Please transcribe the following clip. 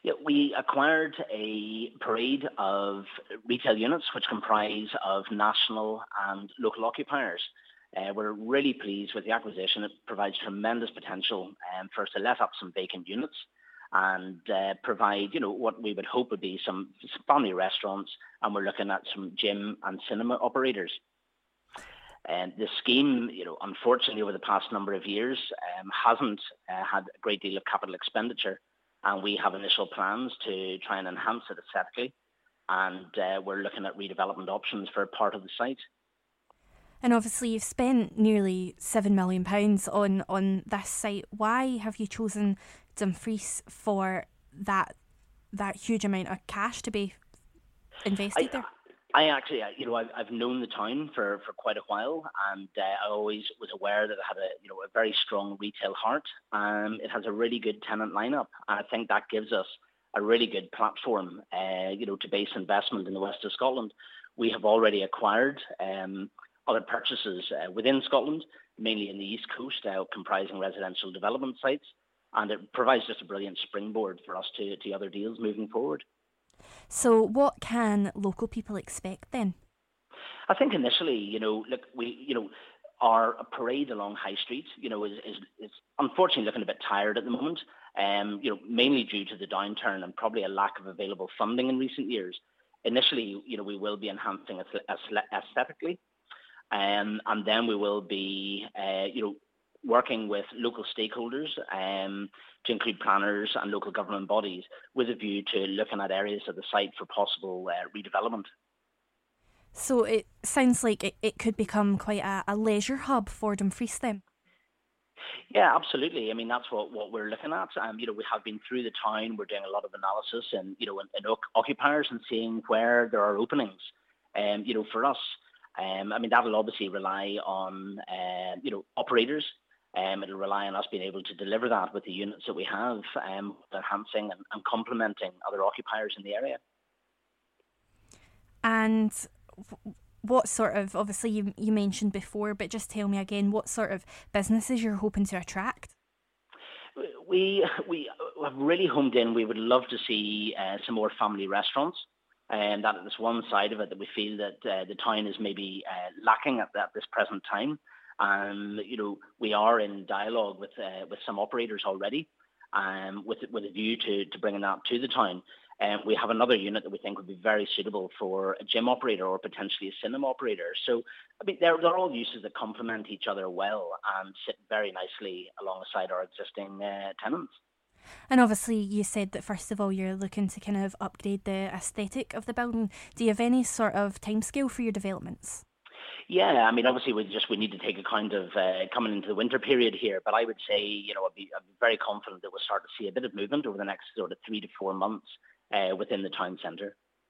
Yeah, we acquired a parade of retail units which comprise of national and local occupiers. We're really pleased with the acquisition. It provides tremendous potential for us to let up some vacant units and provide, what we would hope would be some family restaurants, and we're looking at some gym and cinema operators. And the scheme, unfortunately, over the past number of years, hasn't had a great deal of capital expenditure, and we have initial plans to try and enhance it aesthetically, and we're looking at redevelopment options for part of the site. And obviously you've spent nearly £7 million on this site. Why have you chosen Dumfries for that huge amount of cash to be invested there? I actually, I've known the town for quite a while, and I always was aware that it had a very strong retail heart. It has a really good tenant lineup, and I think that gives us a really good platform, to base investment in the west of Scotland. We have already acquired other purchases within Scotland, mainly in the East Coast, comprising residential development sites, and it provides just a brilliant springboard for us to other deals moving forward. So what can local people expect then? I think initially, our parade along High Street, is unfortunately looking a bit tired at the moment, mainly due to the downturn and probably a lack of available funding in recent years. Initially, we will be enhancing aesthetically, and then we will be, working with local stakeholders to include planners and local government bodies with a view to looking at areas of the site for possible redevelopment. So it sounds like it could become quite a leisure hub for Dumfries then. Yeah, absolutely. I mean, that's what we're looking at. We have been through the town. We're doing a lot of analysis and, and occupiers and seeing where there are openings. For us, that'll obviously rely on, operators. It'll rely on us being able to deliver that with the units that we have, enhancing and complementing other occupiers in the area. And what sort of, obviously you mentioned before, but just tell me again, what sort of businesses you're hoping to attract? We have really homed in. We would love to see some more family restaurants. And that is one side of it that we feel that the town is maybe lacking at this present time. And we are in dialogue with some operators already, with a view to bringing that to the town. We have another unit that we think would be very suitable for a gym operator or potentially a cinema operator. So, they're all uses that complement each other well and sit very nicely alongside our existing tenants. And obviously you said that first of all you're looking to kind of upgrade the aesthetic of the building. Do you have any sort of timescale for your developments? Yeah, obviously we need to take account of coming into the winter period here, but I would say, I'd be very confident that we'll start to see a bit of movement over the next sort of 3 to 4 months within the town centre.